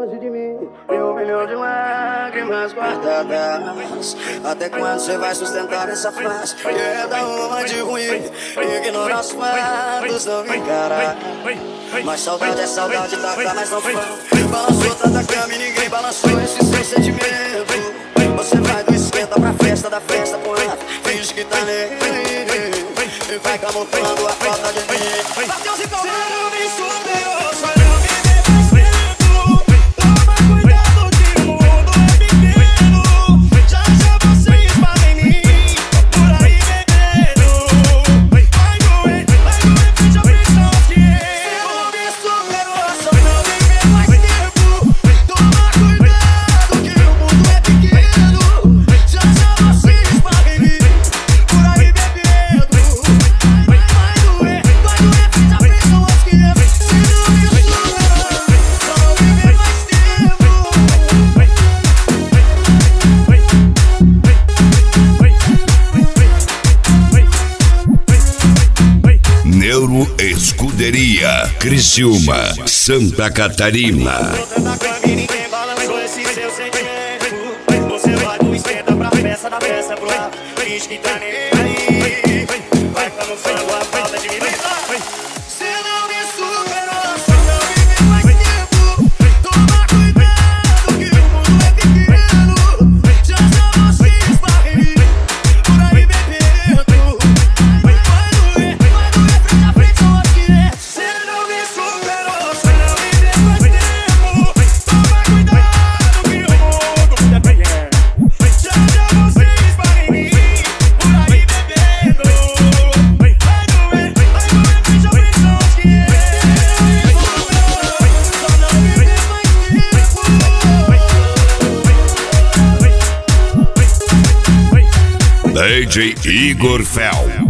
longe de mim. E 1 milhão de lágrimas guardadas. Até quando você vai sustentar essa face? Quer uma de ruim, ignora os fatos, não me encara. Mas saudade é saudade, taca, mas não foi. Balançou tanta cama e ninguém balançou esse seu sentimento. Você vai do esquenta pra festa, da festa pro lado. Finge que tá nem e vai camuflando a falta de mim. Mateus e Cauã, não me superou, só não me dê mais tempo. Toma cuidado que o mundo é pequeno. Já já você esbarra em mim, por aí bebendo. Vai doer, frente a frente aos que eu. Não me superou, só não me dê mais tempo. Toma cuidado que o mundo é pequeno. Já já você esbarra em mim, por aí bebendo. Vai doer, frente a frente aos que eu. Se não me superou, só não me dê mais tempo. Neuro Escuderia, Criciúma, Santa Catarina. Tanta cama e ninguém balançou esse seu sentimento. Você vai do esquenta pra festa, da festa pro lado. Finge que tá nem aí, vai camuflando a falta de mim. Cê não me superou, só não me dê mais tempo. Toma cuidado que o mundo é pequeno. Já já você esbarra em mim, por aí bebendo. Vai doer, frente a frente aos que é. Cê não me superou, só não me dê mais tempo. Toma cuidado que o mundo é pequeno. Já já você esbarra em mim, por aí bebendo. Vai doer, frente a frente aos que é. Só não me dê mais tempo. DJ Igor Fel.